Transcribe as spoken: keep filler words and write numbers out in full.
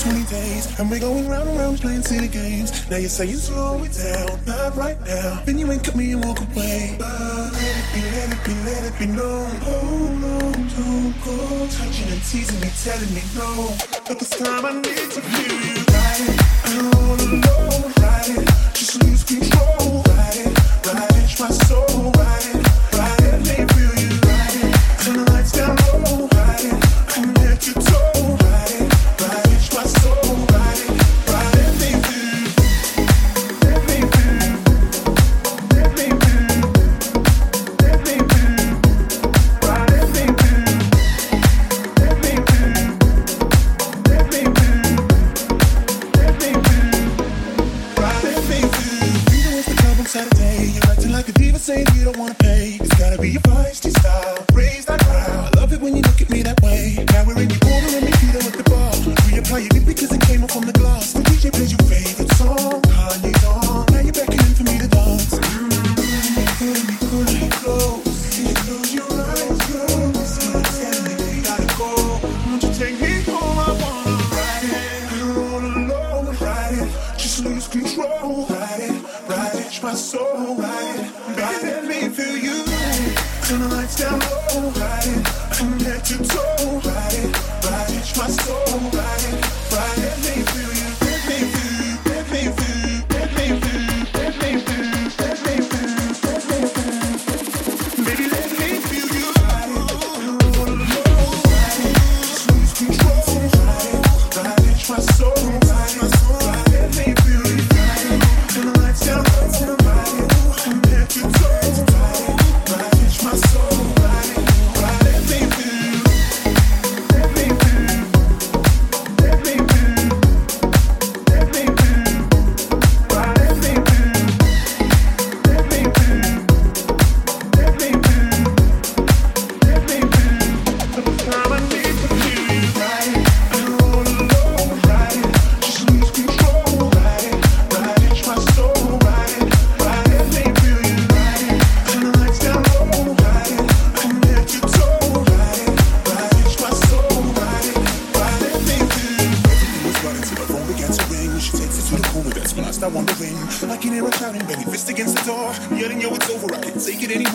twenty days, and we're going round and round playing silly games. Now you're saying slow it down, not right now. Then you ain't cut me and walk away. But let it be, let it be, let it be known. Hold on, don't go touching and teasing me, telling me no. But this time I need to feel you. Ride it, I'm all alone. Ride it, just lose control. Ride it, ride it, my soul. Ride it, ride it, let me feel you. Ride it, turn the lights down low. Ride it, I'm head to toe. Ride it, ride it, my soul. Ride it, ride it, let me feel. Let me feel. Let me feel. Let me feel. Ride it, let me feel. Let me feel. Let me feel. Let me feel. Ride it, let me feel. Freedom is the club on Saturday. You're acting like a diva, saying you don't wanna pay. It's gotta be your feisty style. Raise that crowd. I love it when you look at me that way. Now we're in your corner and we feet at the bar. Reapply your lip because it came off on the glass. The D J plays your favorite song. Kanye's on. Now you're beckoning for me to dance. Mm-hmm. Pull me, pull me close. Can you close your eyes, girl? See what's telling me we gotta go. Won't you take me home? I wanna ride it. You're all alone. Ride it. Just lose control. Ride it, ride it, my soul. Ride it, baby, let me feel you. Turn the lights down low. Ride it, I'm head to toe. Ride it, ride it, my soul. Ride it, ride it, let me feel you. Let me feel, let me feel, let me feel, let me feel, let me feel, let me feel. Baby, let me feel you. Ride it, you're all alone. Ride it, just lose control. Ride it, ride it, my soul. Ride it, ride it, let me feel you. Ride it, turn the lights down low. Ride it, I'm head to toe. Ride it, ride it, my soul. Ride it, ride it, let me feel. Let me feel. Let me feel. Let me feel. Ride it, let me feel. Let me feel. Let me feel. Let me feel. For the time I need to feel you. Ride it, I'm all alone. Ride it, just lose control. Ride it, ride it, my soul. Ride it, ride it, let me feel you. Ride it, turn the lights down low. Ride it, I'm head to toe. Ride it, ride it, my soul. Ride it, ride it, let me feel. Everything was right until the phone began to ring. She takes it to the corner, that's when I start wondering. I can hear her shouting, banging fist against the door, yelling, yo, it's over, I can't take it anymore.